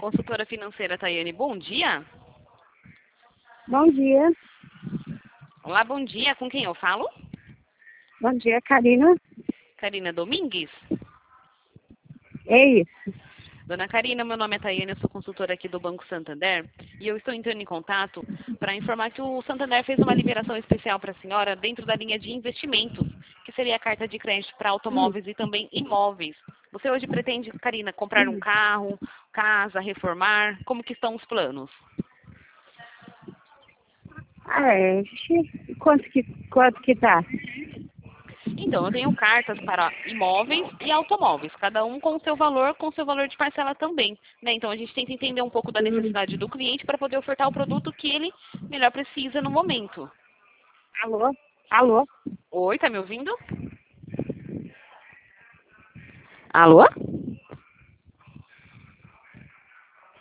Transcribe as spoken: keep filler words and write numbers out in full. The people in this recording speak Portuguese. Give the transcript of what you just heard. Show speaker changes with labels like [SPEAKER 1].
[SPEAKER 1] Consultora financeira Tayane, bom dia.
[SPEAKER 2] Bom dia.
[SPEAKER 1] Olá, bom dia. Com quem eu falo?
[SPEAKER 2] Bom dia, Karina.
[SPEAKER 1] Karina Domingues?
[SPEAKER 2] É isso.
[SPEAKER 1] Dona Karina, meu nome é Tayane, eu sou consultora aqui do Banco Santander e eu estou entrando em contato para informar que o Santander fez uma liberação especial para a senhora dentro da linha de investimentos, que seria a carta de crédito para
[SPEAKER 2] Hum,
[SPEAKER 1] automóveis e também imóveis. Você hoje pretende, Karina, comprar um
[SPEAKER 2] hum.
[SPEAKER 1] carro, casa, reformar? Como que estão os planos?
[SPEAKER 2] Ah, é. Xi, Quanto que, quanto que tá?
[SPEAKER 1] Então, eu tenho cartas para imóveis e automóveis, cada um com o seu valor, com o seu valor de parcela também, né? Então, a gente tenta entender um pouco da
[SPEAKER 2] Hum.
[SPEAKER 1] necessidade do cliente para poder ofertar o produto que ele melhor precisa no momento.
[SPEAKER 2] Alô? Alô?
[SPEAKER 1] Oi, tá me ouvindo? Alô?